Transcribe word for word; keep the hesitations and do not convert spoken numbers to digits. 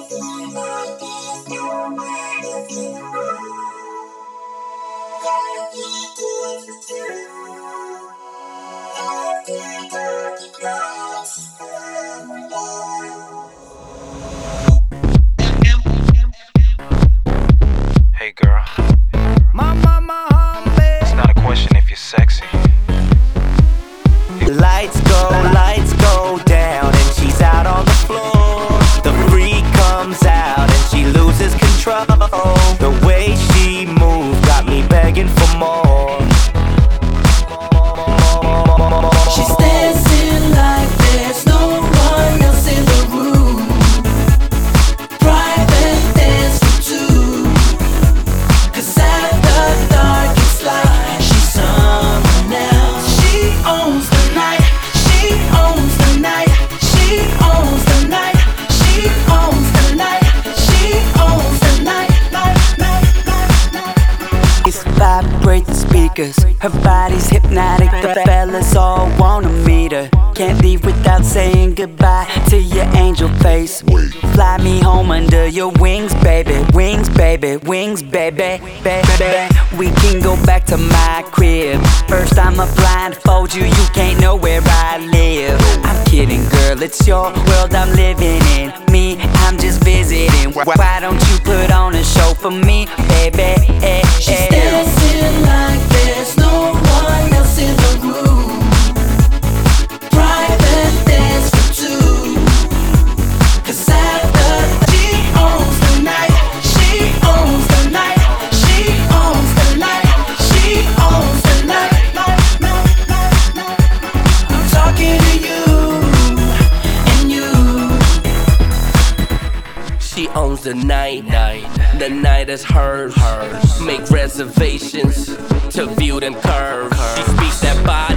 Hey girl, it's not a question if you're sexy. Lights go, lights go down, and she's out on the floor. The freak comes out and she loses control. The way she moves got me begging for more. She's dancing like there's no one else in the room. Private dance for two. 'Cause after dark it's like she's someone else. She owns the night, she owns the night, she owns the night, she owns the night, she owns the night, night, night, night, night. It's vibrate the speakers. Her body's hypnotic. The fellas all wanna meet her. Can't leave without saying goodbye to your angel face. Fly me home under your wings, baby. Wings, baby. Wings, baby. Baby. We can go back to my crib. First I'ma blindfold you. You can't know where I live. I'm kidding, girl. It's your world I'm living in. Me, I'm just visiting. Why don't you put on a show for me, baby? She's dancing like there's no one else in the room. Private dance for two. 'Cause after she owns the night, she owns the night, she owns the night, she owns the night, night, night, night, night. I'm talking to you and you. She owns the night, night. The night is hers. hers. Make reservations to view them curves. She speaks that body.